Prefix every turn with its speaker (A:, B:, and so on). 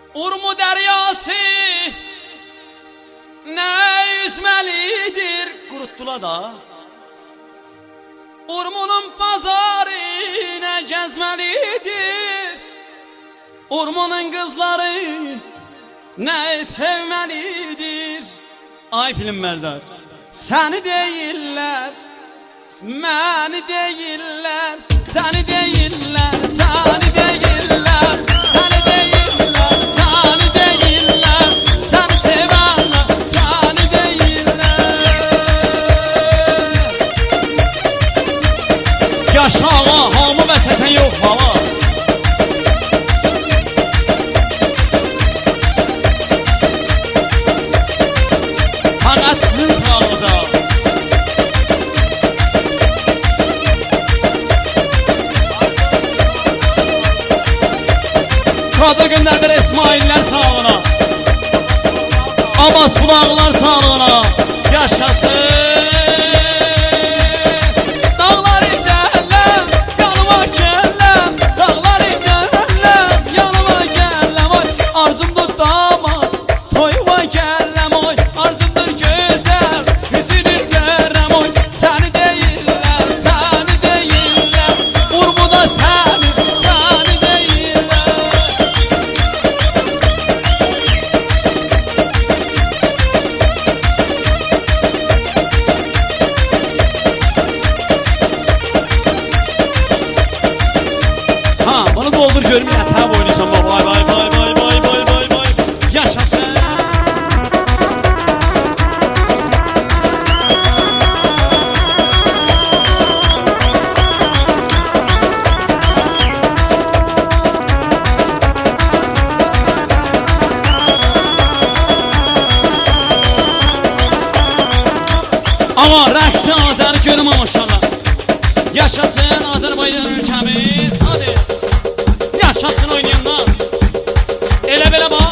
A: Urmu deryası ne yüzmelidir kuruttular da. Urmunun pazarı ne gezmelidir. Urmunun kızları ne sevmelidir. Ay film Merdar, seni değiller, məni değiller, seni değiller, seni değiller, seni değiller, seni değiller, seni sevenler, seni değiller. Yaşa ağa, hamı və sətən yox hava. Fakat sizin sağlığınıza. Kadı gönderdir İsmail'ler sağlığına. Abbas kulağlar sağlığına. Yaşasın. Dağları derler, yanıma gellər. Dağları derlər, yanıma gellər. Oy, arzumdur damat, toyuma geləm. Oy, arzumdur güzel, yüzünü görəm. Oy, seni değiller, seni değiller. Urmuda seni, seni değiller. Ha, bunu doldur görüm yatağa boyunca. Vay vay vay vay vay vay vay vay. Yaşasın. Ama rəqsi Azər görüm maşallah. Yaşasın Azərbaycan ülkəmiz. Hadi. Yaşasın oynayanlar. Elə belə bax.